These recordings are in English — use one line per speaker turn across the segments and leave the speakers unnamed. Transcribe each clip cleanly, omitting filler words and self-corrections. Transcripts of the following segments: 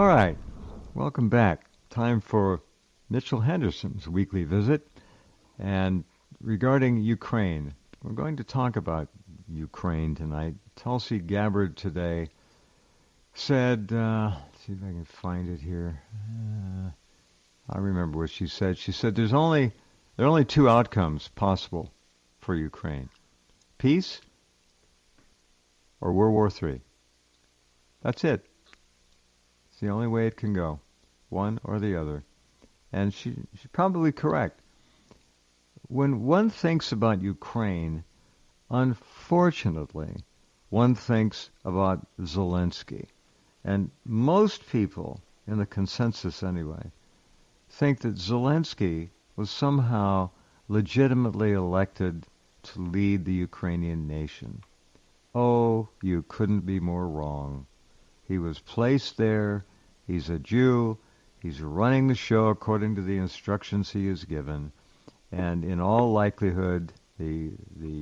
right. Welcome back. Time for Mitchell Henderson's weekly visit. And regarding Ukraine, we're going to talk about Ukraine tonight. Tulsi Gabbard today said, let's see if I can find it here. I remember what she said. She said there are only two outcomes possible for Ukraine. Peace or World War III. That's it. It's the only way it can go, one or the other. And she's probably correct. When one thinks about Ukraine, unfortunately, one thinks about Zelensky. And most people, in the consensus anyway, think that Zelensky was somehow legitimately elected to lead the Ukrainian nation. Oh, you couldn't be more wrong. He was placed there. He's a Jew. He's running the show according to the instructions he is given. And in all likelihood, the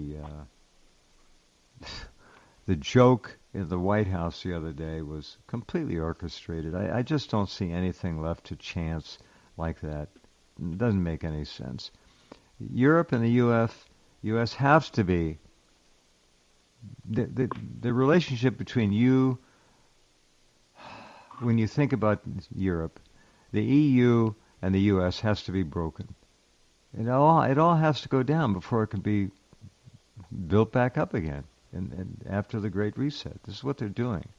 joke in the White House the other day was completely orchestrated. I just don't see anything left to chance like that. It doesn't make any sense. Europe and the U.S. has to be the relationship between you. When you think about Europe, the EU and the U.S. has to be broken. It all has to go down before it can be built back up again. And after the Great Reset, this is what they're doing.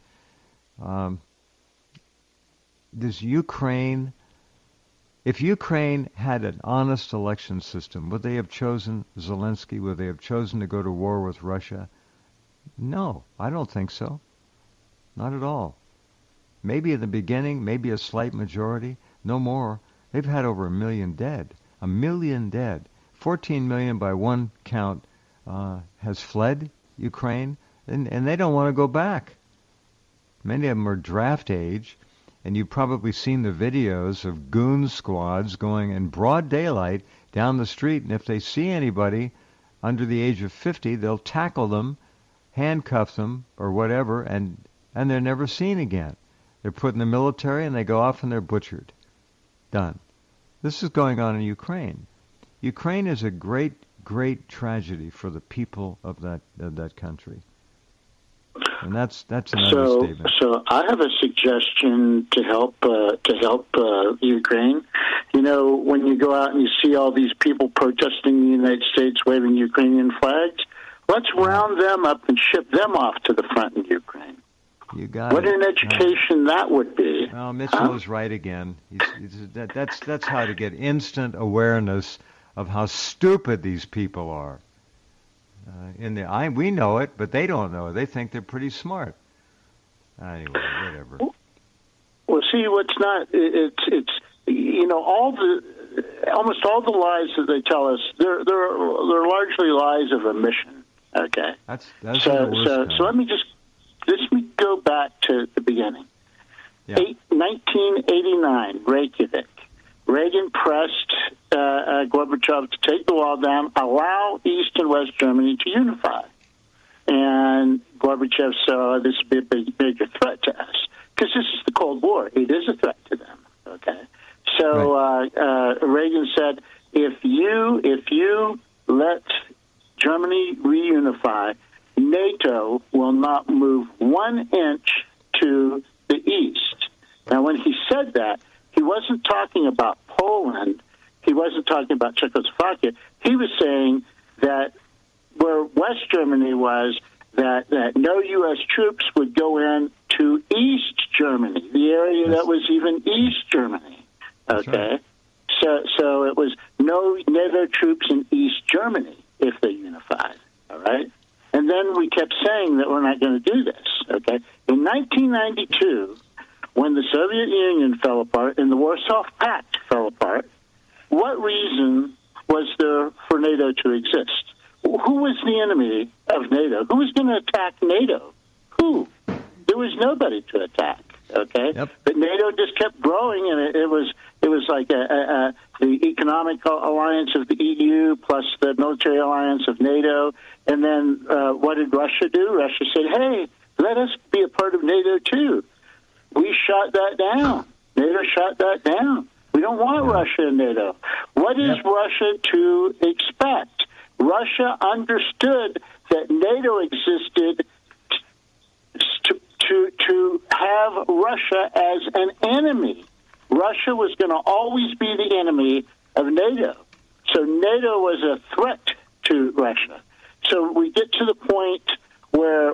Does Ukraine? If Ukraine had an honest election system, would they have chosen Zelensky? Would they have chosen to go to war with Russia? No, I don't think so. Not at all. Maybe in the beginning, maybe a slight majority, no more. They've had over 1 million dead. 1 million dead. 14 million by one count has fled Ukraine, and they don't want to go back. Many of them are draft age, and you've probably seen the videos of goon squads going in broad daylight down the street, and if they see anybody under the age of 50, they'll tackle them, handcuff them, or whatever, and they're never seen again. They're put in the military, and they go off and they're butchered. Done. This is going on in Ukraine. Ukraine is a great, great tragedy for the people of that country. And that's another statement.
So I have a suggestion to help Ukraine. You know, when you go out and you see all these people protesting in the United States waving Ukrainian flags, let's round them up and ship them off to the front in Ukraine.
You got
what an education that would be.
Well, Mitchell is right again. That's how to get instant awareness of how stupid these people are. We know it, but they don't know it. They think they're pretty smart. Anyway, whatever.
Well, see, what's not it's you know almost all the lies that they tell us they're largely lies of omission. Okay.
That's
so let me go back to the beginning.
Yeah.
1989, Reykjavik. Reagan pressed Gorbachev to take the wall down, allow East and West Germany to unify. And Gorbachev saw this would be a major threat to us, because this is the Cold War. It is a threat to them. Okay. So right. Reagan said, if you let Germany reunify, NATO will not move 1 inch to the east. Now, when he said that, he wasn't talking about Poland. He wasn't talking about Czechoslovakia. He was saying that where West Germany was, that no U.S. troops would go in to East Germany, the area that was even East Germany. Okay? Right. So it was no NATO troops in East Germany if they unified. All right? And then we kept saying that we're not going to do this. Okay? In 1992, when the Soviet Union fell apart and the Warsaw Pact fell apart, what reason was there for NATO to exist? Who was the enemy of NATO? Who was going to attack NATO? Who? There was nobody to attack. Okay,
yep.
But NATO just kept growing, and it was like the economic alliance of the EU plus the military alliance of NATO. And then what did Russia do? Russia said, "Hey, let us be a part of NATO too." We shot that down. NATO shot that down. We don't want Russia in NATO. What is Russia to expect? Russia understood that NATO existed to have Russia as an enemy. Russia was going to always be the enemy of NATO. So NATO was a threat to Russia. So we get to the point where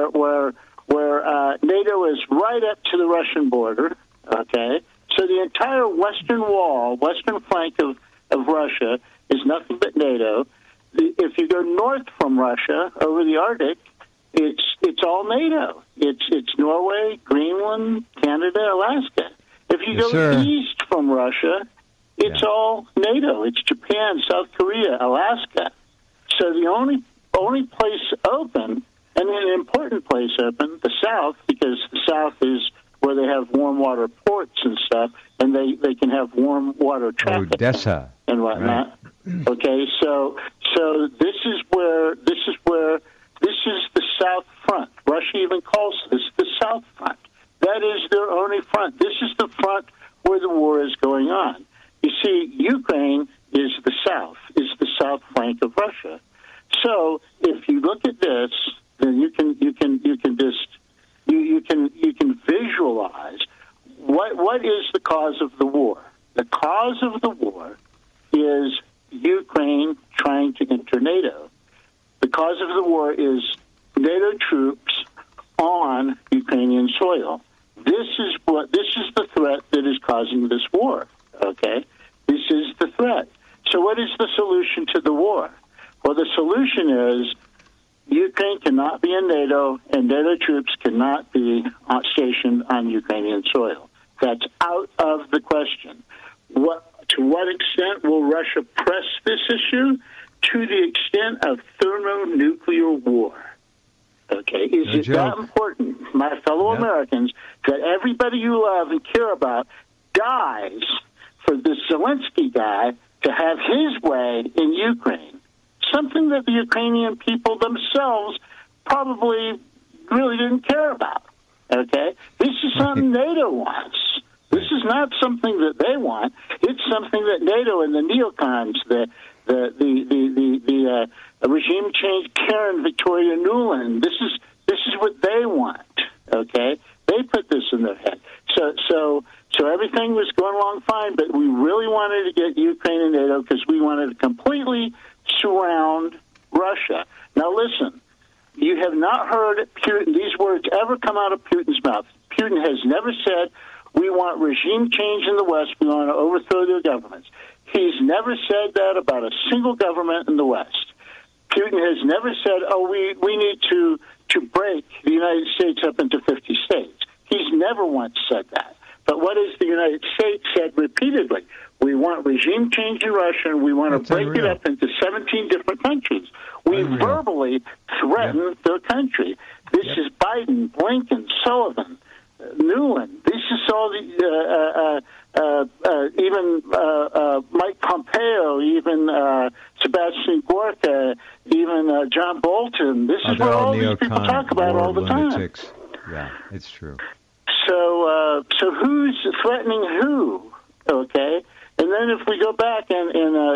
NATO is right up to the Russian border. Okay, so the entire western wall, western flank of Russia is nothing but NATO. If you go north from Russia over the Arctic, it's all NATO. It's Norway, Greenland, Canada, Alaska. If you go east from Russia, it's all NATO. It's Japan, South Korea, Alaska. So the only place open, and an important place open, the South, because the South is where they have warm water ports and stuff, and they can have warm water traffic
Odessa
and whatnot. Right. Okay, so this is the South Front. Russia even calls this the South Front. That is their only front. This is the front where the war is going on. You see, Ukraine is the south flank of Russia. So if you look at this, then you can visualize what is the cause of the war. The cause of the war is Ukraine trying to enter NATO. The cause of the war is NATO troops on Ukrainian soil. This is the threat that is causing this war. Okay, this is the threat. So what is the solution to the war? Well, the solution is Ukraine cannot be in NATO, and NATO troops cannot be stationed on Ukrainian soil. That's out of the question. To what extent will Russia press this issue? To the extent of thermonuclear war. Okay, is it that important, my fellow Americans, that everybody you love and care about dies for this Zelensky guy to have his way in Ukraine? Something that the Ukrainian people themselves probably really didn't care about. Okay, this is something NATO wants. This is not something that they want. It's something that NATO and the neocons, the regime change Karen Victoria Nuland, this is what they want. Okay, they put this in their head. So everything was going along fine, but we really wanted to get Ukraine and NATO because we wanted to completely surround Russia. Now listen, you have not heard Putin, these words ever come out of Putin's mouth. Putin has never said, we want regime change in the West, we want to overthrow their governments. He's never said that about a single government in the West. Putin has never said, we need to break the United States up into 50 states. He's never once said that. But what has the United States said repeatedly? We want regime change in Russia, and we want to break it up into 17 different countries. We verbally threaten their country. This is Biden, Blinken, Sullivan, Nuland. This is all the even Mike Pompeo, even Sebastian Gorka, even John Bolton. This is what all these people talk about all the time.
Yeah, it's true.
So who's threatening who? Okay, and then if we go back in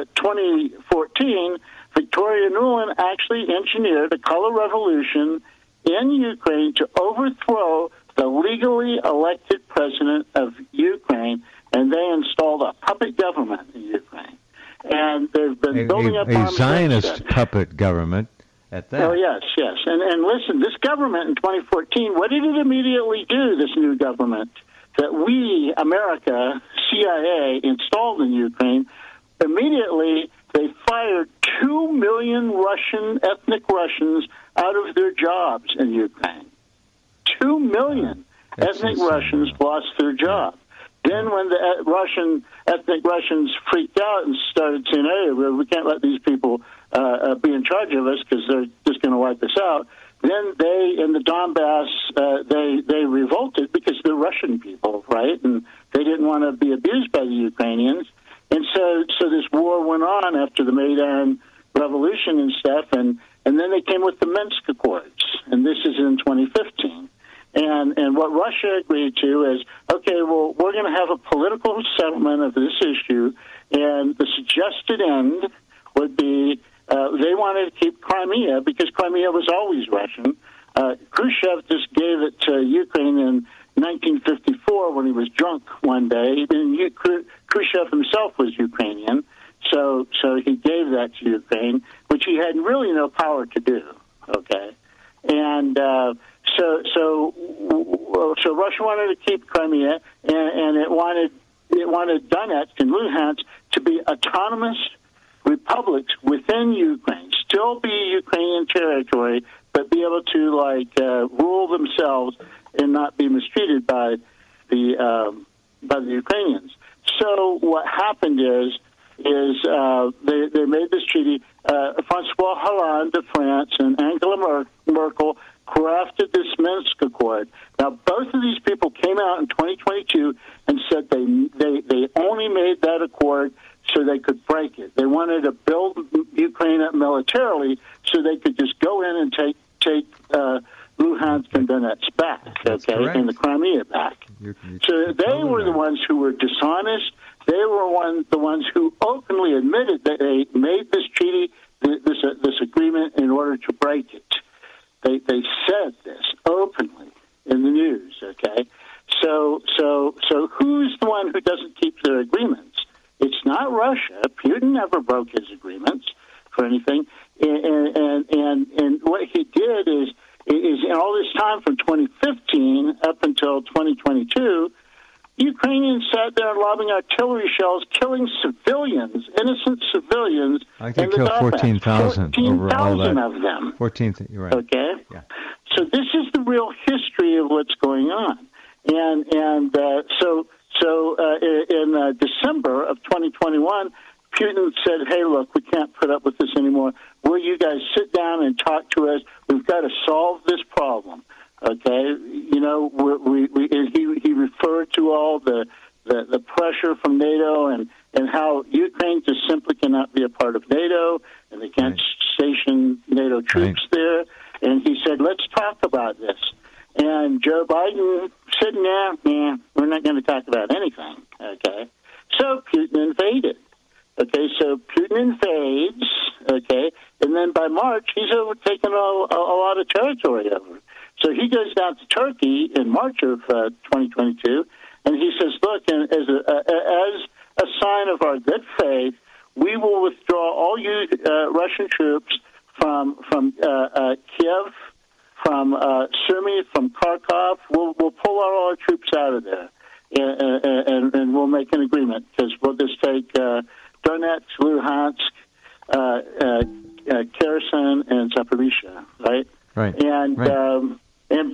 2014, Victoria Nuland actually engineered a color revolution in Ukraine to overthrow the legally elected president of Ukraine, and they installed a puppet government in Ukraine. And they've been building up
a Zionist puppet government at that.
Oh, yes. And listen, this government in 2014, what did it immediately do, this new government, that we, America, CIA, installed in Ukraine? Immediately, they fired 2 million ethnic Russians out of their jobs in Ukraine. 2 million ethnic Russians lost their job. Then when the ethnic Russians freaked out and started saying, hey, we can't let these people be in charge of us because they're just going to wipe us out, then they, in the Donbass, they revolted because they're Russian people, right? And they didn't want to be abused by the Ukrainians. And so this war went on after the Maidan Revolution and stuff, and then they came with the Minsk Accords, and this is in 2015. And what Russia agreed to is, okay, well, we're going to have a political settlement of this issue, and the suggested end would be they wanted to keep Crimea because Crimea was always Russian. Khrushchev just gave it to Ukraine in 1954 when he was drunk one day. And Khrushchev himself was Ukrainian, so he gave that to Ukraine, which he had really no power to do. Okay, and so Russia wanted to keep Crimea, and it wanted Donetsk and Luhansk to be autonomous republics within Ukraine, still be Ukrainian territory, but be able to rule themselves and not be mistreated by the Ukrainians. So what happened is they made this treaty. François Hollande of France and Angela Merkel crafted this Minsk Accord. Now, both of these people came out in 2022 and said they only made that accord so they could break it. They wanted to build Ukraine up militarily so they could just go in and take Luhansk and Donetsk back, and the Crimea back. So they were the ones who were dishonest. They were the ones who openly admitted that they made this treaty, this agreement, in order to break it. They said this openly in the news. Okay, so who's the one who doesn't keep their agreements? It's not Russia. Putin never broke his agreements for anything, and what he did is in all this time from 2015 up until 2022. Ukrainians sat there lobbing artillery shells, killing civilians, innocent civilians.
I think they killed 14,000
14,000 of them.
14,000, you're right.
Okay?
Yeah.
So this is the real history of what's going on. And so in December of 2021, Putin said, hey, look, we can't put up with this anymore. Will you guys sit down and talk to us? We've got to solve this problem. Okay, you know, he referred to all the pressure from NATO and how Ukraine just simply cannot be a part of NATO, and they can't station NATO troops there. And he said, let's talk about this. And Joe Biden said, nah, we're not going to talk about anything. Okay, so Putin invaded. Okay, so Putin invades. Okay, and then by March he's overtaken a lot of territory over. So he goes down to Turkey in March of 2022, and he says, look, as a sign of our good faith, we will withdraw all you Russian troops from Kiev, from Sumy, from Kharkov. We'll pull all our troops out of there, and we'll make an agreement, because we'll just take Donetsk, Luhansk, Kherson, and Zaporizhia, right?
Right.
And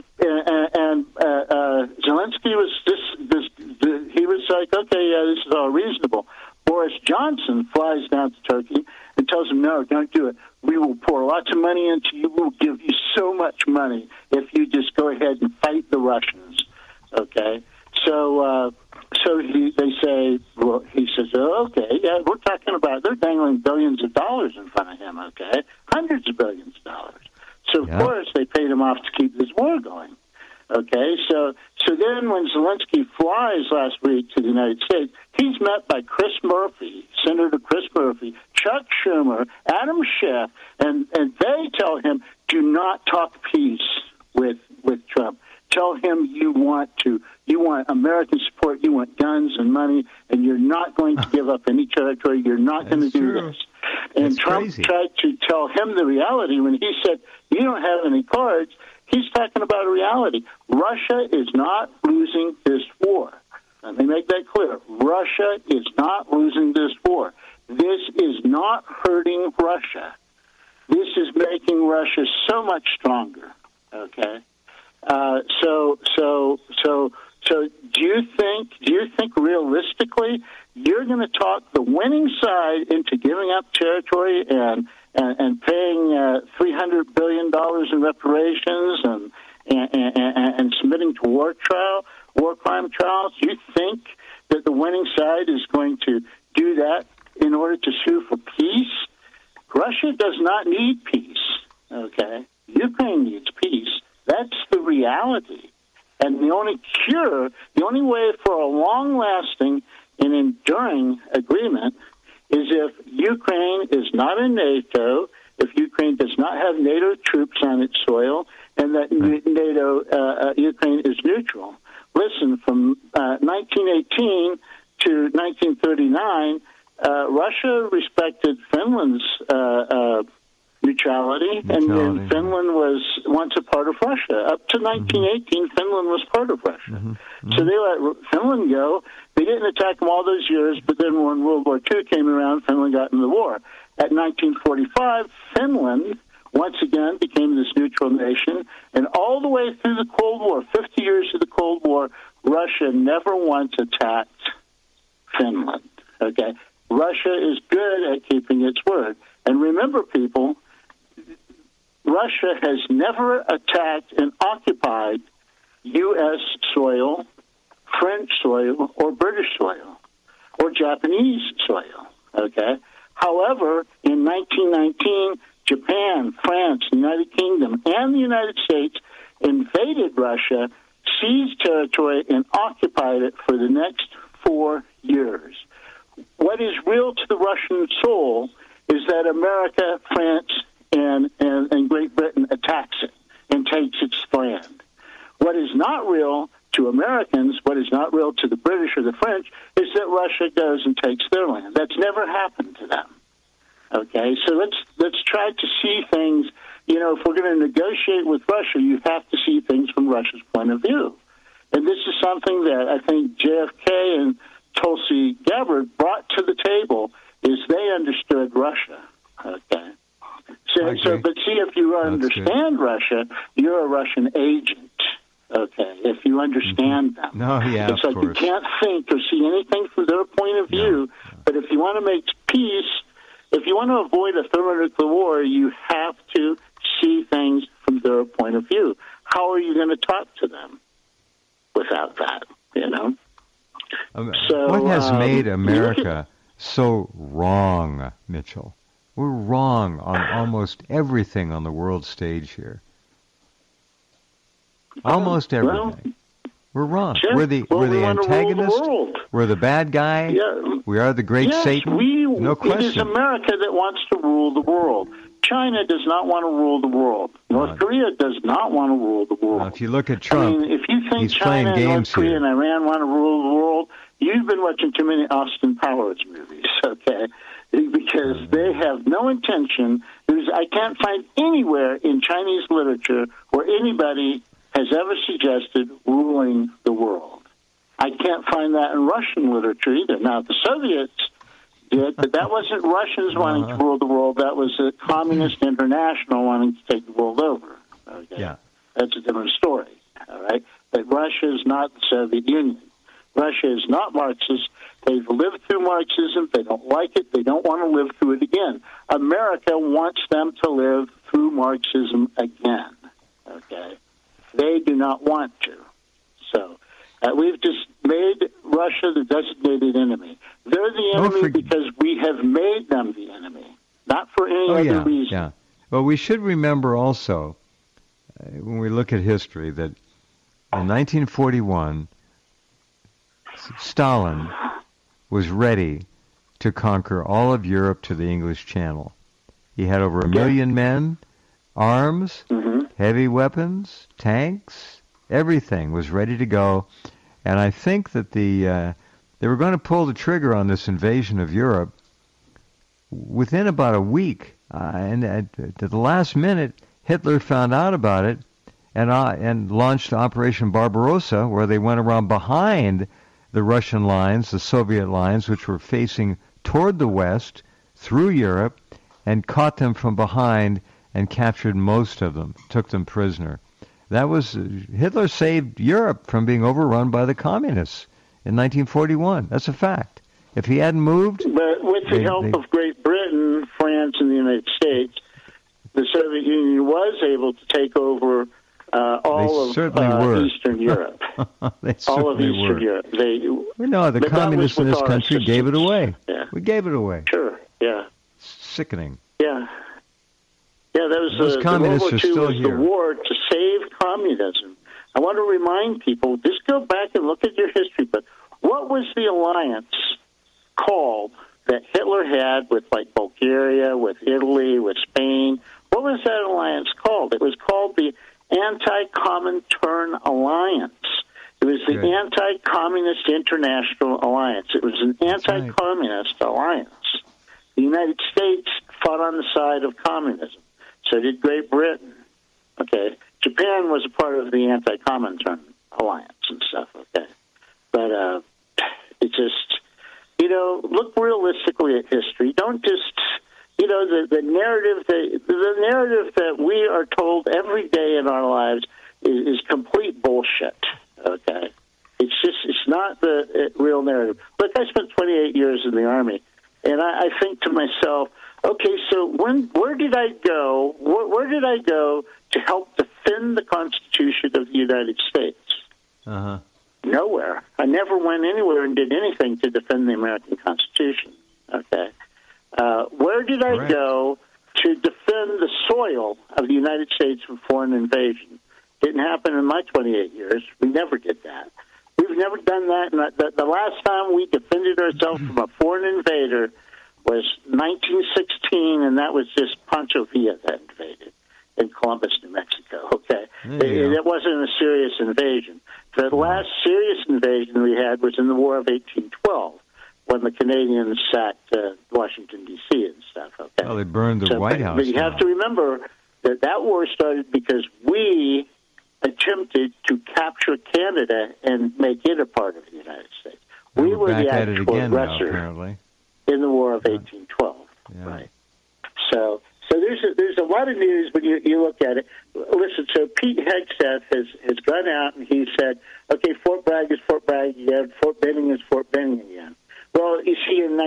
Zelensky was he was like, okay, yeah, this is all reasonable. Boris Johnson flies down to Turkey and tells him, no, don't do it. We will pour lots of money into you. We'll give you so much money if you just go ahead and fight the Russians. Okay, so they say, well, he says, oh, okay, yeah, we're talking about, they're dangling billions of dollars in front of him. Okay, hundreds of billions of dollars. So, of course, they paid him off to keep this war going. Okay, so then when Zelensky flies last week to the United States, he's met by Chris Murphy, Senator Chris Murphy, Chuck Schumer, Adam Schiff, and they tell him, do not talk peace with Trump. Tell him you want American support, you want guns and money, and you're not going to give up any territory. You're not going to do this. And
That's
Trump
crazy.
tried to tell him the reality when he said, you don't have any cards. He's talking about a reality. Russia is not losing this war. Let me make that clear. Russia is not losing this war. This is not hurting Russia. This is making Russia so much stronger. Okay? So do you think realistically you're going to talk the winning side into giving up territory and paying $300 billion in reparations and submitting to war crime trials? Do you think that the winning side is going to do that in order to sue for peace? Russia does not need peace. Okay, Ukraine needs peace. That's the reality. And the only cure, the only way for a long-lasting and enduring agreement is if Ukraine is not in NATO, if Ukraine does not have NATO troops on its soil, and that Ukraine is neutral. Listen, from 1918 to 1939, Russia respected Finland's neutrality, and Finland was once a part of Russia. Up to 1918, Finland was part of Russia. So they let Finland go. They didn't attack them all those years, but then when World War II came around, Finland got into the war. At 1945, Finland once again became this neutral nation, and all the way through the Cold War, 50 years of the Cold War, Russia never once attacked Finland. Okay? Russia is good at keeping its word. And remember, people, Russia has never attacked and occupied U.S. soil, French soil, or British soil, or Japanese soil. Okay? However, in 1919, Japan, France, the United Kingdom, and the United States invaded Russia, seized territory, and occupied it for the next 4 years. What is real to the Russian soul is that America, France, and Great Britain attacks it and takes its land. What is not real to Americans, what is not real to the British or the French, is that Russia goes and takes their land. That's never happened to them. Okay, so let's try to see things. You know, if we're going to negotiate with Russia, you have to see things from Russia's point of view. And this is something that I think JFK and Tulsi Gabbard brought to the table, is they understood Russia. Okay. But see, if you understand Russia, you're a Russian agent. Okay, if you understand them.
No, yeah,
it's like you can't think or see anything from their point of view, but if you want to make peace, if you want to avoid a thermonuclear war, you have to see things from their point of view. How are you going to talk to them without that, you know?
So, what has made America so wrong, Mitchell? We're wrong on almost everything on the world stage here. Almost everything. We're wrong.
Sure.
We're the antagonist. We're the bad guy.
Yeah.
We are the great Satan. No question.
It is America that wants to rule the world. China does not want to rule the world. North Korea does not want to rule the world.
Now, if you look at Trump,
I mean, if you think China, North Korea, and Iran want to rule the world, you've been watching too many Austin Powers movies, okay? Because they have no intention. I can't find anywhere in Chinese literature where anybody has ever suggested ruling the world. I can't find that in Russian literature either. Now, the Soviets did, but that wasn't Russians wanting to rule the world. That was a communist international wanting to take the world over. Okay?
Yeah.
That's a different story, all right? But Russia is not the Soviet Union. Russia is not Marxist. They've lived through Marxism. They don't like it. They don't want to live through it again. America wants them to live through Marxism again, okay? They do not want to. So we've just made Russia the designated enemy. They're the enemy because we have made them the enemy, not for any other reason.
Yeah. Well, we should remember also, when we look at history, that in 1941, Stalin was ready to conquer all of Europe to the English Channel. He had over 1 million men, arms, heavy weapons, tanks, everything was ready to go. And I think that they were going to pull the trigger on this invasion of Europe within about a week. And at the last minute, Hitler found out about it and launched Operation Barbarossa, where they went around behind the Russian lines, the Soviet lines, which were facing toward the west, through Europe, and caught them from behind and captured most of them, took them prisoner. That was Hitler saved Europe from being overrun by the communists in 1941. That's a fact. If he hadn't moved...
But with the help of Great Britain, France, and the United States, the Soviet Union was able to take over all of Eastern Europe. All of Eastern Europe.
The communists in this country gave it away. Yeah. We gave it away.
Sure, yeah.
Sickening.
Yeah. Yeah, that was
those communists
World War
are still
II was
here.
the war to save communism. I want to remind people, just go back and look at your history book. What was the alliance called that Hitler had with, like, Bulgaria, with Italy, with Spain? What was that alliance called? It was called the Anti-Comintern Alliance. It was the Anti-Communist International Alliance. It was an anti-communist alliance. The United States fought on the side of communism. So did Great Britain. Okay. Japan was a part of the Anti-Comintern Alliance and stuff, okay? But it's just, look realistically at history. Don't just, the narrative that we are told every day in our lives is complete bullshit, okay? It's not the real narrative. Look, I spent 28 years in the Army, and I think to myself, okay, so where did I go? Where did I go to help defend the Constitution of the United States?
Uh-huh.
Nowhere. I never went anywhere and did anything to defend the American Constitution. Okay. Where did I go to defend the soil of the United States from foreign invasion? Didn't happen in my 28 years. We never did that. We've never done that. And the last time we defended ourselves from a foreign invader was 1916, and that was just Pancho Villa that invaded in Columbus, New Mexico. Okay, it wasn't a serious invasion. The last serious invasion we had was in the War of 1812, when the Canadians sacked Washington, D.C. and stuff. Okay,
well, they burned the White House.
But you have to remember that war started because we attempted to capture Canada and make it a part of the United States. We were the actual aggressor
apparently
in the War of 1812.
Yeah.
Right. So there's a lot of news when you look at it. Listen, so Pete Hegseth has gone out and he said, okay, Fort Bragg is Fort Bragg again, Fort Benning is Fort Benning again. Well, you see, in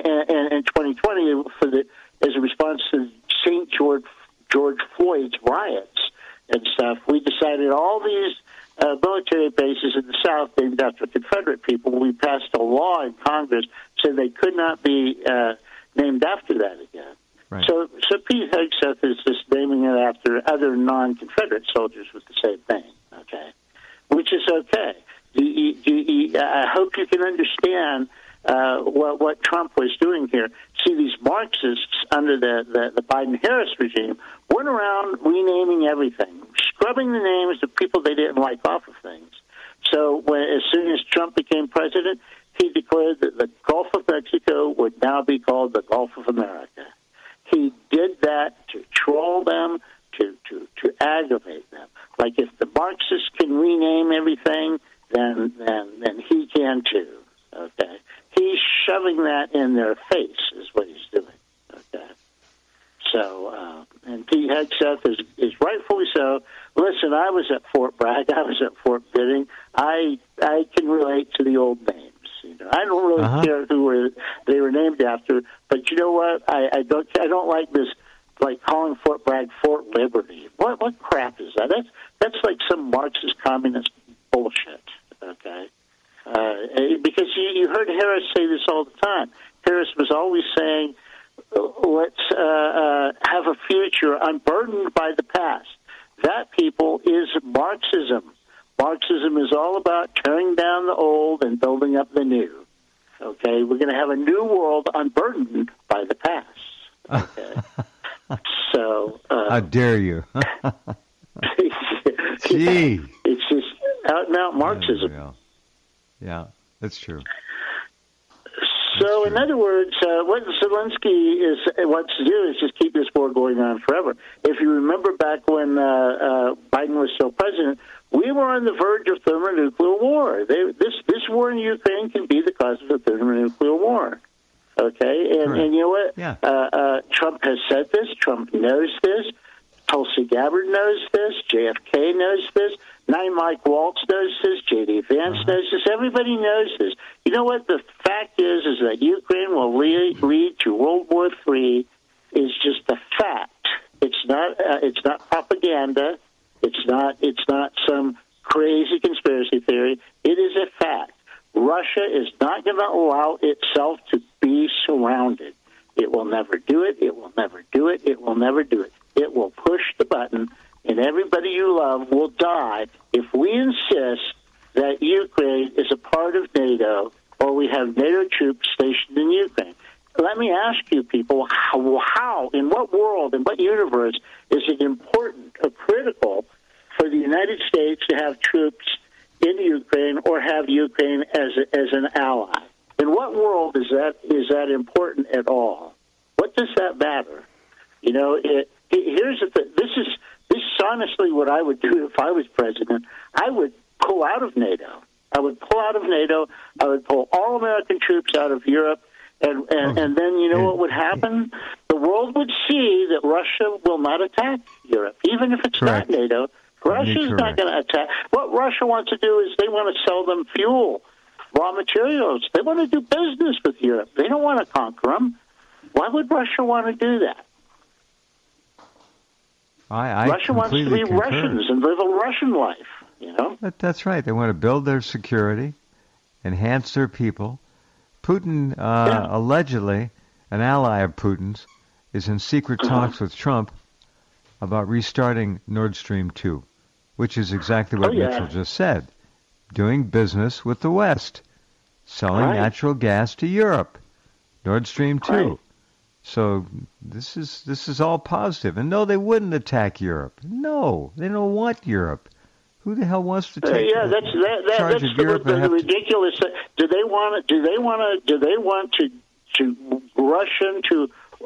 2020, as a response to St. George Floyd's riots and stuff, we decided all these military bases in the South named after Confederate people, we passed a law in Congress so they could not be named after that again.
Right.
So Pete Hegseth is just naming it after other non-Confederate soldiers with the same thing, okay, which is okay. I hope you can understand what Trump was doing here. See, these Marxists under the Biden-Harris regime went around renaming everything, scrubbing the names of people they didn't like off of things. So as soon as Trump became president, he declared that the Gulf of Mexico would now be called the Gulf of America. He did that to troll them, to aggravate them. Like, if the Marxists can rename everything, then he can too. Okay, he's shoving that in their face, is what he's doing. Okay, so and Pete Hegseth is rightfully so. Listen, I was at Fort Bragg. I was at Fort Benning. I can relate to the old names. I don't really care who they were named after, but you know what? I don't like this, like calling Fort Bragg Fort Liberty. What crap is that? That's like some Marxist communist bullshit. Okay, because you heard Harris say this all the time. Harris was always saying, "Let's have a future unburdened by the past." That, people, is Marxism. Marxism is all about tearing down the old and building up the new. Okay, we're going to have a new world unburdened by the past. Okay, so
how dare you? Gee,
it's just out and out Marxism.
Yeah, that's true.
So, in other words, what Zelensky wants to do is just keep this war going on forever. If you remember back when Biden was still president, we were on the verge of thermonuclear war. This war in Ukraine can be the cause of a thermonuclear war. Okay, and you know what?
Yeah.
Trump has said this. Trump knows this. Tulsi Gabbard knows this. JFK knows this. Mike Waltz knows this. J.D. Vance knows this. Everybody knows this. You know what? The fact is that Ukraine will lead to World War III. Is just a fact. It's not propaganda. It's not some crazy conspiracy theory. It is a fact. Russia is not going to allow itself to be surrounded. It will never do it. It will never do it. It will never do it. It will push the button, and everybody you love will die if if we insist that Ukraine is a part of NATO or we have NATO troops stationed in Ukraine. Let me ask you people, how, in what world, in what universe is it important or critical for the United States to have troops in Ukraine or have Ukraine as an ally? In what world is that important at all? What does that matter? You know, here's the thing. This is honestly what I would do if I was president. I would pull out of NATO. I would pull out of NATO. I would pull all American troops out of Europe. And then you know what would happen? The world would see that Russia will not attack Europe, even if it's
Correct.
not NATO. Russia's not going to attack. What Russia wants to do is they want to sell them fuel, raw materials. They want to do business with Europe. They don't want to conquer them. Why would Russia want to do that? Russia wants to be Russians and live a Russian life, you know?
That's right. They want to build their security, enhance their people. Putin, allegedly, an ally of Putin's, is in secret talks with Trump about restarting Nord Stream 2, which is exactly what Mitchell just said. Doing business with the West, selling natural gas to Europe. Nord Stream 2. Right. So this is all positive. And no, they wouldn't attack Europe. No, they don't want Europe. Who the hell wants to take charge of Europe?
That's the ridiculous. Do they want to rush into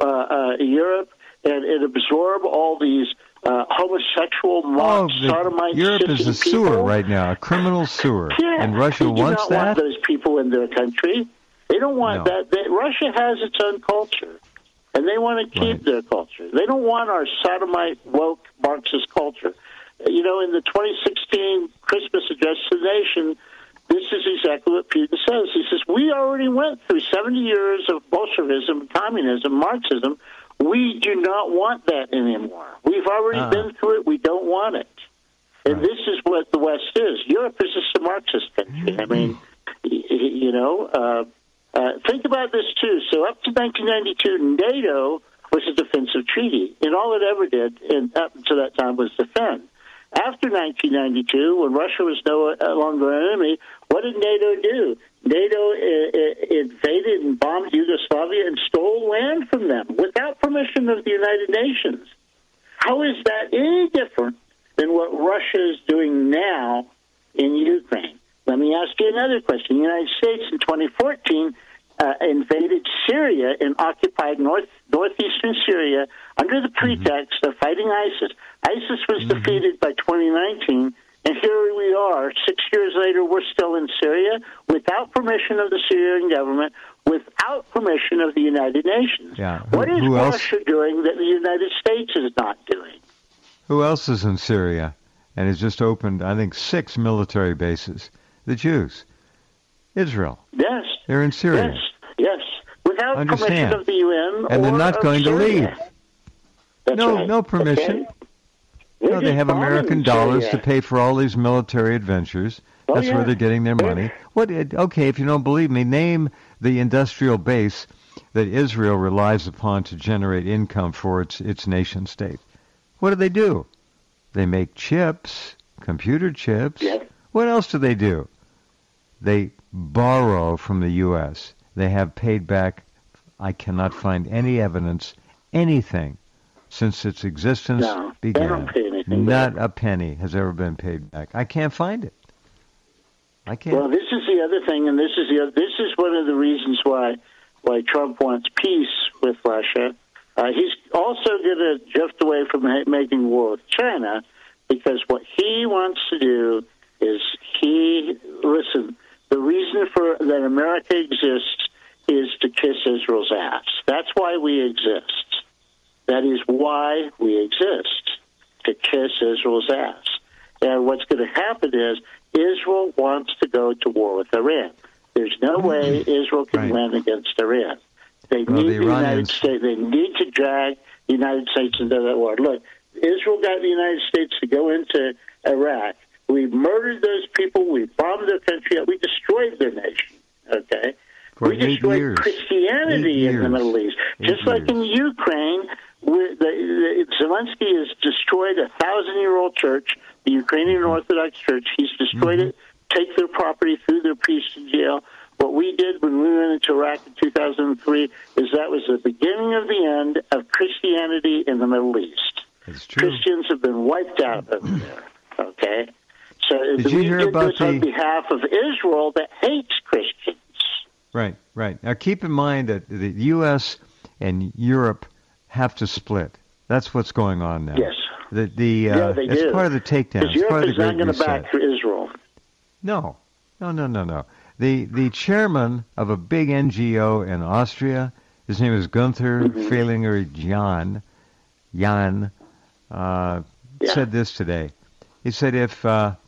Europe and absorb all these homosexual, sodomite,
Europe is a sewer
people?
Right now, a criminal sewer, and Russia
they
wants
do not
that.
Want those people in their country. They don't want that. Russia has its own culture, and they want to keep their culture. They don't want our sodomite, woke, Marxist culture. You know, in the 2016 Christmas address to the nation, this is exactly what Putin says. He says, we already went through 70 years of Bolshevism, communism, Marxism. We do not want that anymore. We've already been through it. We don't want it. And this is what the West is. Europe is just a Marxist country. I mean, you know, think about this, too. So up to 1992, NATO was a defensive treaty, and all it ever did up to that time was defend. After 1992, when Russia was no longer an enemy, what did NATO do? NATO invaded and bombed Yugoslavia and stole land from them without permission of the United Nations. How is that any different than what Russia is doing now in Ukraine? Let me ask you another question. The United States in 2014 invaded Syria and occupied northeastern Syria under the pretext of fighting ISIS. ISIS was defeated by 2019, and here we are, 6 years later, we're still in Syria without permission of the Syrian government, without permission of the United Nations.
Yeah.
What is Russia doing that the United States is not doing?
Who else is in Syria and has just opened, I think, 6 military bases? The Jews. Israel.
Yes.
They're in Syria.
Yes. Without permission of the UN.
And they're not going to leave.
That's right.
No permission.
Okay.
No, they have American dollars to pay for all these military adventures. That's where they're getting their money. Okay, if you don't believe me, name the industrial base that Israel relies upon to generate income for its nation state. What do? They make chips, computer chips.
Yeah.
What else do? They borrow from the U.S. They have paid back, I cannot find any evidence, anything, since its existence began.
They don't pay anything
Not
back.
a penny has ever been paid back. I can't find it. I can't.
Well, this is the other thing, and this is one of the reasons why Trump wants peace with Russia. He's also going to drift away from making war with China, because what he wants to do is the reason for that America exists is to kiss Israel's ass. That's why we exist. That is why we exist, to kiss Israel's ass. And what's going to happen is Israel wants to go to war with Iran. There's no way Israel can win against Iran. They need the United States. They need to drag the United States into that war. Look, Israel got the United States to go into Iraq. We murdered those people. We bombed their country. We destroyed their nation. Okay? We destroyed Christianity in the Middle East. Just like in Ukraine, Zelensky has destroyed a 1,000-year-old church, the Ukrainian Orthodox Church. He's destroyed it, take their property, threw their priests in jail. What we did when we went into Iraq in 2003 is that was the beginning of the end of Christianity in the Middle East.
It's true.
Christians have been wiped out over there. Okay, so
did you hear about
this on behalf of Israel that hates Christians.
Right. Now keep in mind that the U.S. and Europe have to split. That's what's going on now.
Yes.
They
it's
do. Part of the takedown.
Because Europe
part of
is
the
not going to
reset.
back Israel.
No. The chairman of a big NGO in Austria, his name is Gunther Fehlinger Jan, said this today. He said if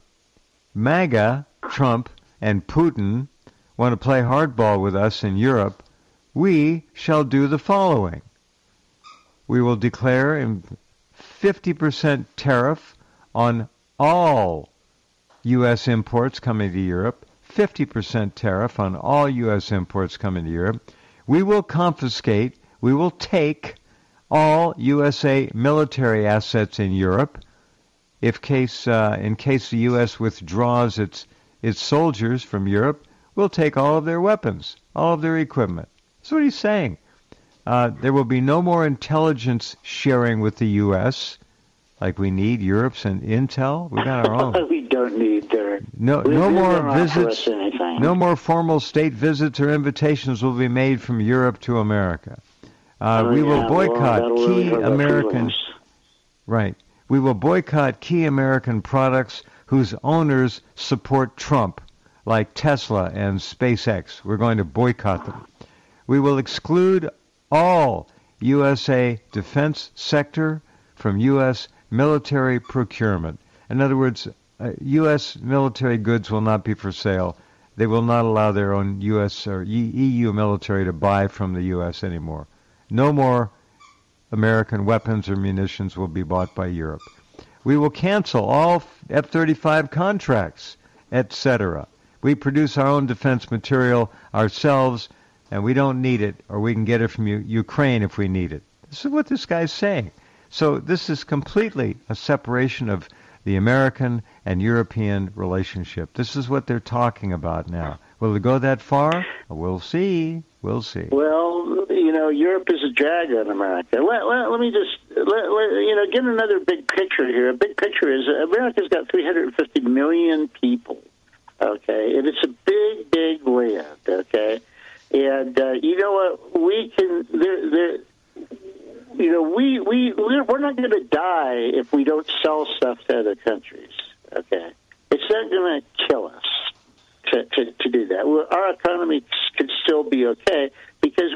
MAGA, Trump, and Putin want to play hardball with us in Europe, we shall do the following. We will declare a 50% tariff on all U.S. imports coming to Europe, 50% tariff on all U.S. imports coming to Europe. We will confiscate, we will take all USA military assets in Europe in case the U.S. withdraws its soldiers from Europe. We'll take all of their weapons, all of their equipment. That's what he's saying. There will be no more intelligence sharing with the U.S. like we need Europe's and intel. We got our own.
We don't need their.
No more visits. No more formal state visits or invitations will be made from Europe to America. We will boycott key American. Right. We will boycott key American products whose owners support Trump, like Tesla and SpaceX. We're going to boycott them. We will exclude all USA defense sector from U.S. military procurement. In other words, U.S. military goods will not be for sale. They will not allow their own U.S. or EU military to buy from the U.S. anymore. No more American weapons or munitions will be bought by Europe. We will cancel all F-35 contracts, etc. We produce our own defense material ourselves, and we don't need it, or we can get it from Ukraine if we need it. This is what this guy's saying. So this is completely a separation of the American and European relationship. This is what they're talking about now. Will it go that far? We'll see. We'll see.
Well, Europe is a drag on America. Let me just, get another big picture here. A big picture is America's got 350 million people, okay? And it's a big, big land, okay? And you know what? We can, we're not going to die if we don't sell stuff to other countries, okay? It's not going to kill us to do that. Our economy could still be okay because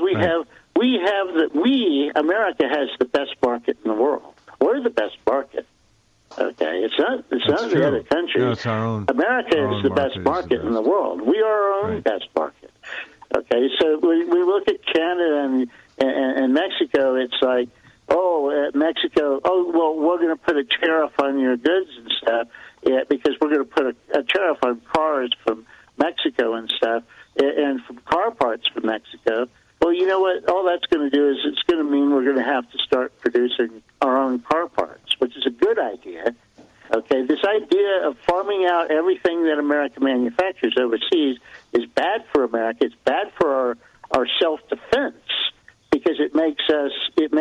America has the best market in the world. We're the best market. Okay, it's not the other countries.
No, it's our own.
America is the best market in the world. We are our own best market. Okay, so we look at Canada and Mexico. It's like, Mexico. We're going to put a tariff on your goods and stuff, because we're going to put a tariff on cars from Mexico and stuff, and from car parts from Mexico. Well, you know what? All that's going to do is it's going to mean we're going to have to start producing our own car parts, which is a good idea. Okay, this idea of farming out everything that America manufactures overseas is bad for America. It's bad for our self-defense because it makes us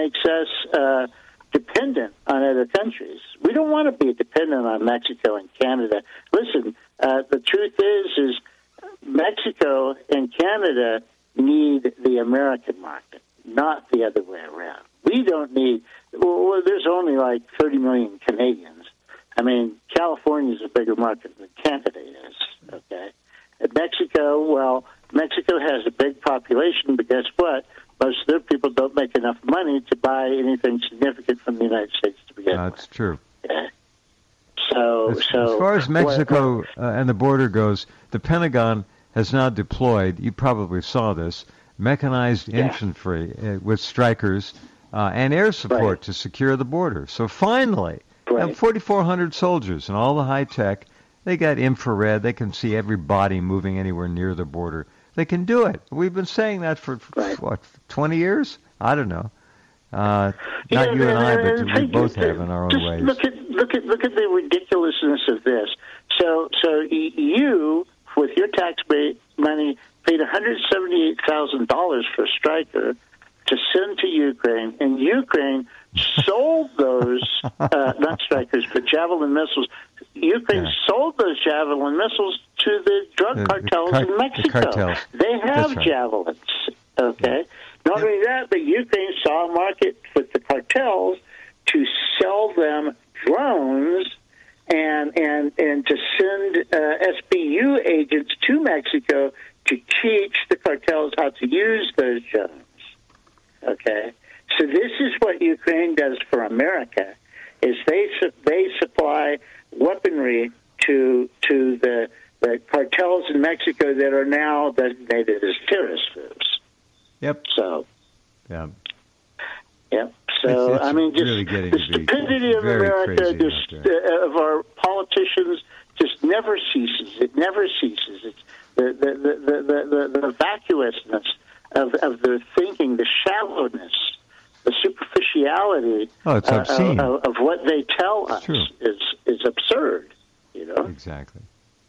dependent on other countries. We don't want to be dependent on Mexico and Canada. Listen, the truth is Mexico and Canada need the American market, not the other way around. We don't need. Well, there's only like 30 million Canadians. I mean, California is a bigger market than Canada is, okay? And Mexico has a big population, but guess what? Most of their people don't make enough money to buy anything significant from the United States to begin with.
That's true.
Okay? So,
as far as Mexico and the border goes, the Pentagon has now deployed, you probably saw this, mechanized infantry with Strykers and air support to secure the border. So finally, have 4,400 soldiers and all the high tech. They got infrared. They can see every body moving anywhere near the border. They can do it. We've been saying that for 20 years? I don't know. Not you and I, but we both have in our own
just
ways.
Look at the ridiculousness of this. So you, with your tax money, paid $178,000 for a Stryker to send to Ukraine, and Ukraine sold those not Strykers, but Javelin missiles. Ukraine sold those Javelin missiles to the drug cartels in Mexico. They have Javelins. Okay. Not only that, but Ukraine saw a market with the cartels to sell them drones and to send SBU agents to Mexico to teach the cartels how to use those drones. Okay, so this is what Ukraine does for America: is they supply weaponry to the cartels in Mexico that are now designated as terrorist groups.
Yep.
So.
Yeah.
Yep. So
it's
I mean, just
really
the stupidity of America, of our politicians, just never ceases. It never ceases. It's the vacuousness of their thinking, the shallowness, the superficiality of what they tell us is absurd. You know.
Exactly.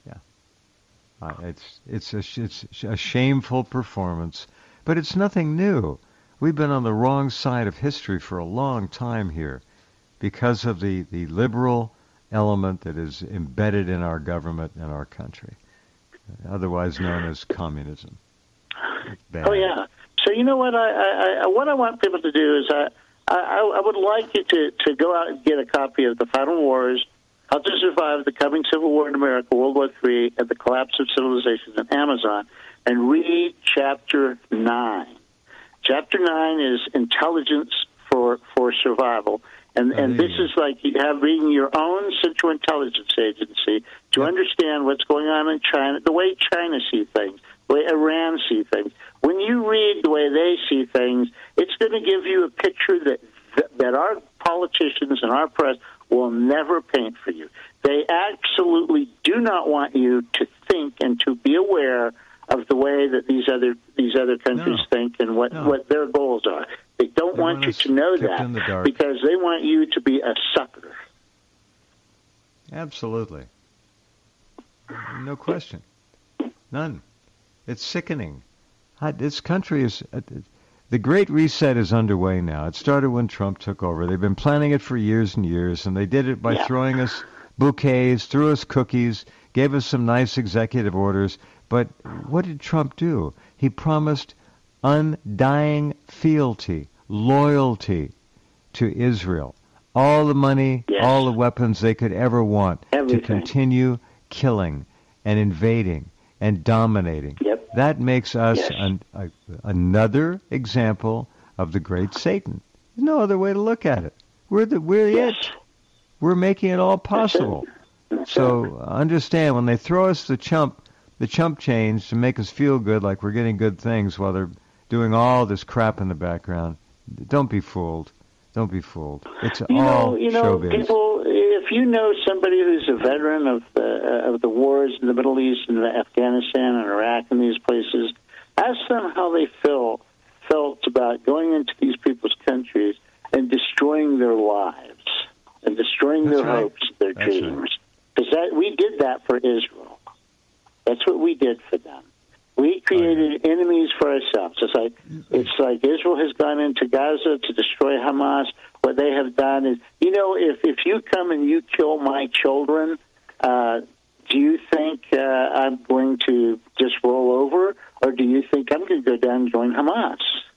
Yeah. It's a shameful performance, but it's nothing new. We've been on the wrong side of history for a long time here because of the liberal element that is embedded in our government and our country, otherwise known as communism.
Oh, yeah. So you know what what I want people to do is I would like you to go out and get a copy of The Final Wars, How to Survive the Coming Civil War in America, World War III, and the Collapse of Civilization on Amazon, and read Chapter 9. Chapter 9 is Intelligence for Survival. And this is like you have reading your own Central Intelligence Agency to understand what's going on in China, the way China sees things, the way Iran sees things. When you read the way they see things, it's going to give you a picture that our politicians and our press will never paint for you. They absolutely do not want you to think and to be aware of the way that these other countries think and what their goals are. They don't want you to know that because they want you to be a sucker.
Absolutely. No question. None. It's sickening. This country is... the Great Reset is underway now. It started when Trump took over. They've been planning it for years and years, and they did it by throwing us bouquets, threw us cookies, gave us some nice executive orders. But what did Trump do? He promised undying fealty, loyalty to Israel. All the money, all the weapons they could ever want to continue killing and invading and dominating. That makes us another example of the great Satan. There's no other way to look at it. We're it. We're making it all possible. So understand, when they throw us the chump change to make us feel good like we're getting good things while they're doing all this crap in the background, don't be fooled. Don't be fooled. It's all showbiz.
People, if you know somebody who's a veteran of the wars in the Middle East and Afghanistan and Iraq and these places, ask them how they felt about going into these people's countries and destroying their lives and destroying their hopes, their dreams. Because we did that for Israel. That's what we did for them. We created enemies for ourselves. It's like Israel has gone into Gaza to destroy Hamas. What they have done is, if you come and you kill my children, do you think I'm going to just roll over, or do you think I'm going to go down and join Hamas?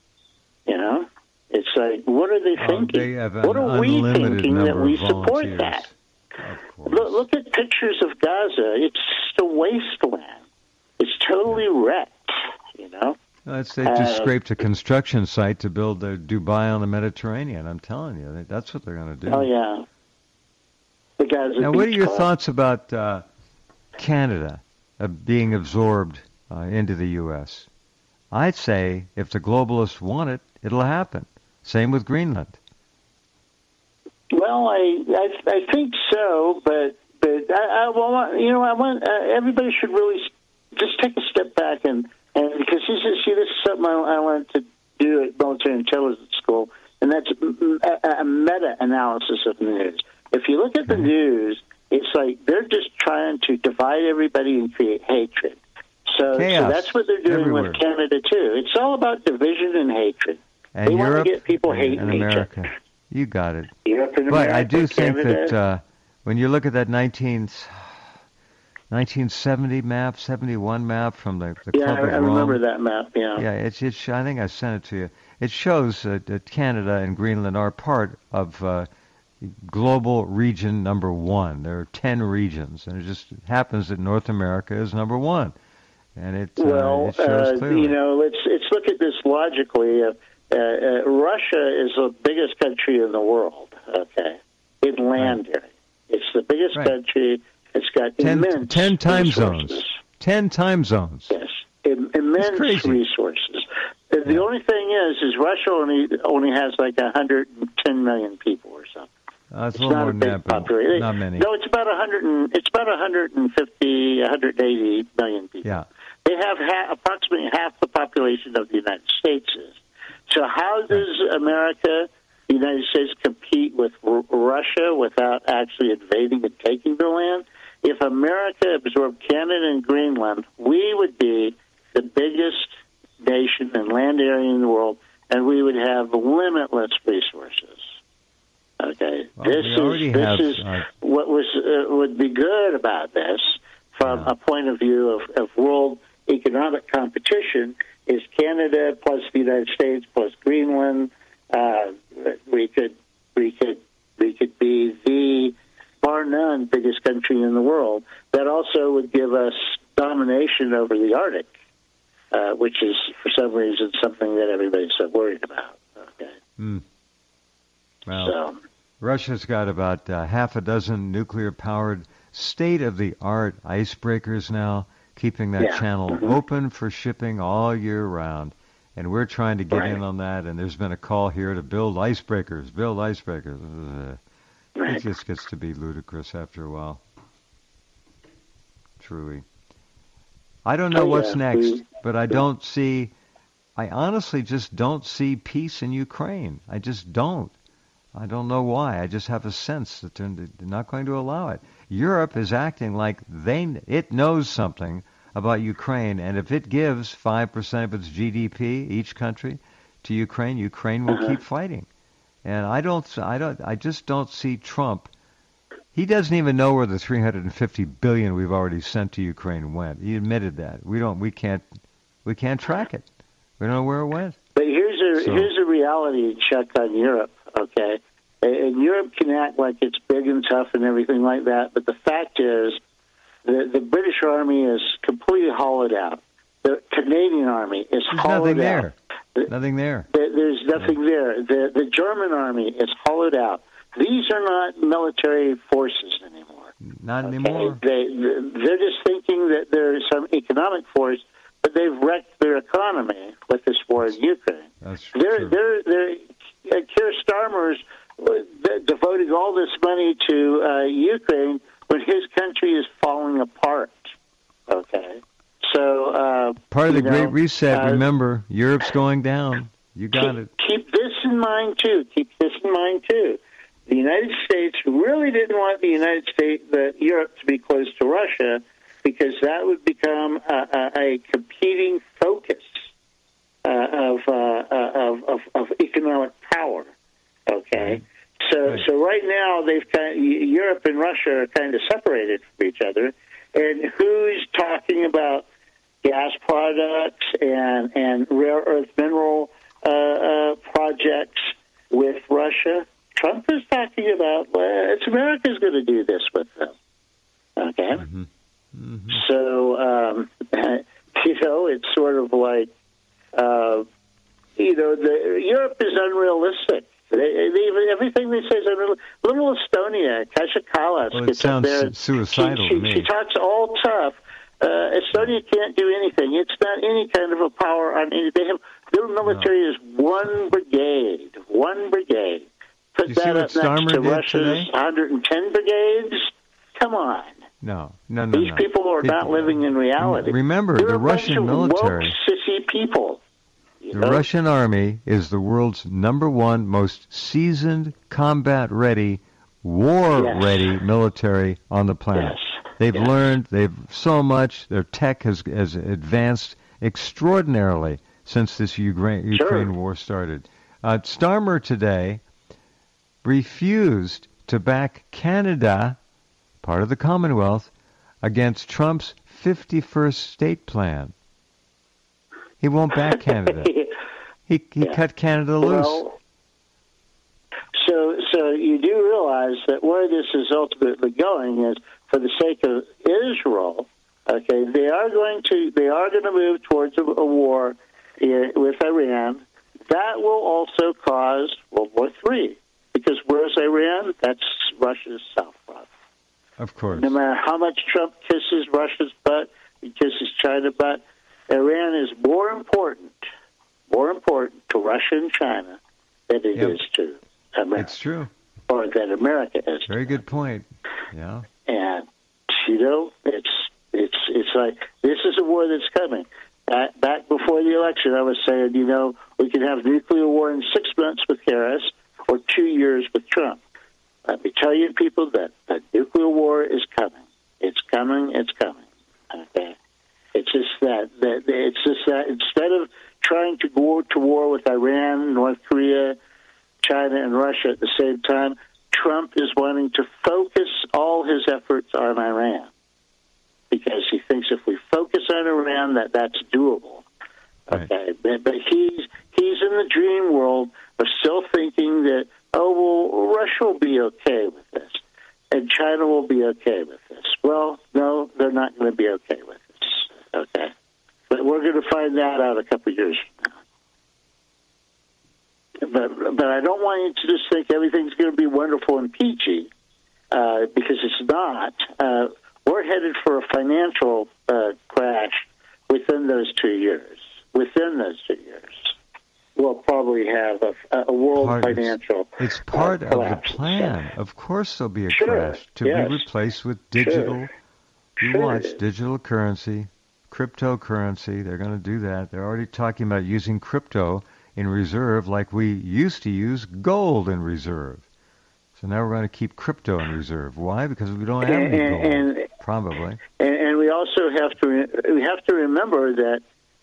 It's like, what are they thinking? What are we thinking that we support that? Look at pictures of Gaza. It's just a wasteland. It's totally wrecked,
They just scraped a construction site to build a Dubai on the Mediterranean. I'm telling you, that's what they're going to do.
Oh, yeah.
Now, what are your thoughts about Canada being absorbed into the U.S.? I'd say if the globalists want it, it'll happen. Same with Greenland.
Well, I think so, but I want everybody should really just take a step back and because this is something I wanted to do at military intelligence school, and that's a meta-analysis of the news. If you look at the news, it's like they're just trying to divide everybody and create hatred. So that's what they're doing with Canada, too. It's all about division and hatred.
And
they
Europe
want to get people hating
and America. Each other. You got it.
Europe and
but
America,
I do think
Canada.
that when you look at that 1970 map, 71 map from the Club of Rome.
I remember that map,
Yeah, it's I think I sent it to you. It shows that Canada and Greenland are part of global region number 1. There are 10 regions, and it just happens that North America is number 1. And it shows clearly.
Let's look at this logically. Russia is the biggest country in the world, okay, in land area. It's the biggest country. It's got immense
10 time
resources.
zones. 10 time zones.
Yes, immense resources. The only thing is Russia only has like 110 million people or something.
It's
not
more
a
than
big
that, but
population.
not many.
No, it's about 150, 180 million people.
Yeah.
They have approximately half the population of the United States is. So how does the United States, compete with Russia without actually invading and taking the land? If America absorbed Canada and Greenland, we would be the biggest nation and land area in the world, and we would have limitless resources. Okay,
well, this is
what would be good about this from a point of view of world economic competition is Canada plus the United States plus Greenland. We could be the bar none biggest country in the world. That also would give us domination over the Arctic, which is for some reason something that everybody's so worried about. Okay.
Well, Russia's got about half a dozen nuclear-powered, state-of-the-art icebreakers now, keeping that channel open for shipping all year round. And we're trying to get in on that, and there's been a call here to build icebreakers. It just gets to be ludicrous after a while. Truly. I don't know what's next, but I honestly just don't see peace in Ukraine. I just don't. I don't know why. I just have a sense that they're not going to allow it. Europe is acting like it knows something about Ukraine, and if it gives 5% of its GDP, each country, to Ukraine, Ukraine will keep fighting. And I just don't see Trump. He doesn't even know where the $350 billion we've already sent to Ukraine went. He admitted that. We can't track it. We don't know where it went.
But here's a reality check on Europe, okay? And Europe can act like it's big and tough and everything like that, but the fact is the British Army is completely hollowed out. The Canadian Army is hollowed out.
Nothing there.
There's nothing there. The German Army is hollowed out. These are not military forces anymore.
Not anymore.
They're just thinking that there's some economic force, but they've wrecked their economy with this war in Ukraine.
That's true.
Keir Starmer's devoting all this money to Ukraine when his country is falling apart. Okay, so
part of the Great Reset. Remember, Europe's going down. You got it.
Keep this in mind too. The United States really didn't want Europe to be close to Russia because that would become a competing focus of economic power. Okay, so right now Europe and Russia are kind of separated from each other, and who's talking about gas products and rare earth mineral projects with Russia? Trump is talking about it's America's going to do this with them. Okay, so it's sort of like Europe is unrealistic. Everything they say is unrealistic. Little Estonia, Kaja Kallas gets up there.
Suicidal to me.
She talks all tough. Estonia can't do anything. It's not any kind of a power on any. Their military is one brigade. Put that up next to Russia's 110 brigades. Come on.
No.
These people are not living in reality.
Remember,
They're
the Russian military.
Woke, sissy people.
The Russian army is the world's number one most seasoned, combat-ready, war-ready military on the planet. They've learned, so much, their tech has advanced extraordinarily since this Ukraine war started. Starmer today refused to back Canada, part of the Commonwealth, against Trump's 51st state plan. He won't back Canada. He cut Canada loose.
Well, so you do realize that where this is ultimately going is for the sake of Israel. Okay, they are going to move towards a war with Iran. That will also cause World War III, because where's Iran? That's Russia's south front.
Of course.
No matter how much Trump kisses Russia's butt, he kisses China's butt, Iran is more important to Russia and China than it is to America.
It's true.
Or that America is.
Very good point. Yeah.
And it's like this is a war that's coming. Back before the election, I was saying, we can have nuclear war in 6 months with Harris or 2 years with Trump. Let me tell you, people, that the nuclear war is coming. It's coming. It's coming. Okay. It's just that instead of trying to go to war with Iran, North Korea, China, and Russia at the same time, Trump is wanting to focus all his efforts on Iran, because he thinks if we focus on Iran, that's doable. Okay, right. But he's in the dream world of still thinking that, Russia will be okay with this, and China will be okay with this. Well, no, they're not going to be okay with this. Okay, but we're going to find that out a couple of years from now. But I don't want you to just think everything's going to be wonderful and peachy, because it's not. We're headed for a financial crash within those 2 years. Within those 2 years, we'll probably have a world financial.
It's part of the plan. Of course, there'll be a crash to be replaced with digital. You watch digital currency, cryptocurrency. They're going to do that. They're already talking about using crypto in reserve, like we used to use gold in reserve. So now we're going to keep crypto in reserve. Why? Because we don't have any gold. Probably.
And we also have to remember that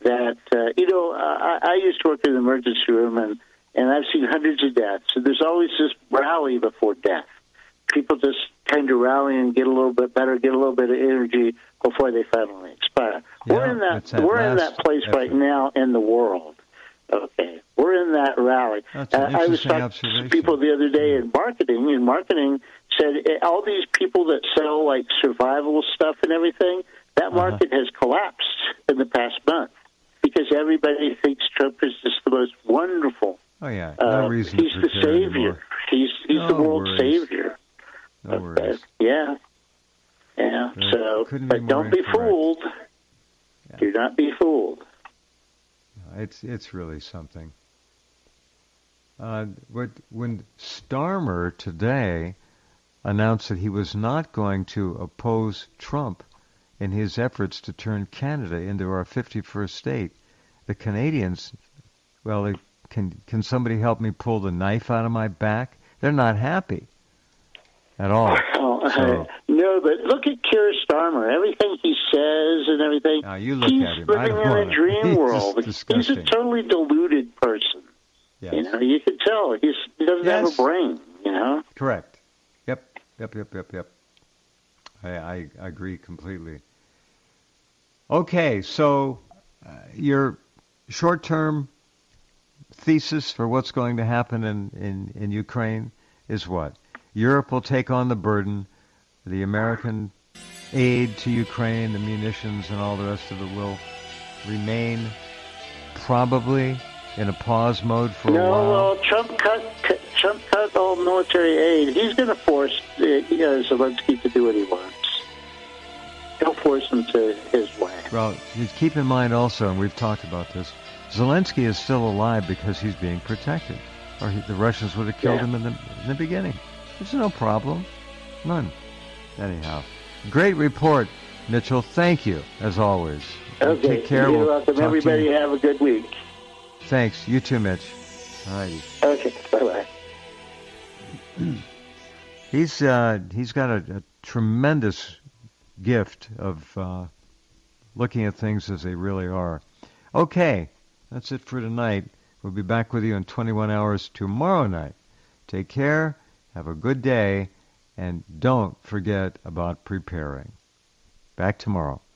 I used to work in the emergency room, and I've seen hundreds of deaths. So there's always this rally before death. People just tend to rally and get a little bit better, get a little bit of energy before they finally expire.
Yeah,
we're in that place right now in the world. Okay, we're in that rally.
I
was talking to people the other day in marketing, and marketing said all these people that sell like survival stuff and everything, that market has collapsed in the past month, because everybody thinks Trump is just the most wonderful.
Oh yeah, no reason.
He's the savior. Anymore. He's the world's savior.
No worries.
Yeah. So, but don't be fooled. Yeah. Do not be fooled.
It's really something. When Starmer today announced that he was not going to oppose Trump in his efforts to turn Canada into our 51st state, the Canadians, can somebody help me pull the knife out of my back? They're not happy at all.
No, but look at Keir Starmer. Everything he says and everything.
Now you look
he's
at him.
living in a dream world.
He's
a totally deluded person.
Yes.
You can tell he doesn't have a brain.
Correct. Yep. I agree completely. Okay, so your short-term thesis for what's going to happen in Ukraine is what? Europe will take on the burden. The American aid to Ukraine, the munitions, and all the rest of it will remain probably in a pause mode for a while.
No, well, Trump cut all military aid. He's going to force Zelensky to do what he wants. He'll force him to his way.
Well, you keep in mind also, and we've talked about this, Zelensky is still alive because he's being protected. Or the Russians would have killed him in the beginning. There's no problem. None. Anyhow, great report, Mitchell. Thank you, as always.
Okay,
take care.
You're welcome. Everybody have a good week.
Thanks. You too, Mitch. All righty.
Okay. Bye-bye.
He's got a tremendous gift of looking at things as they really are. Okay, that's it for tonight. We'll be back with you in 21 hours tomorrow night. Take care, have a good day, and don't forget about preparing. Back tomorrow.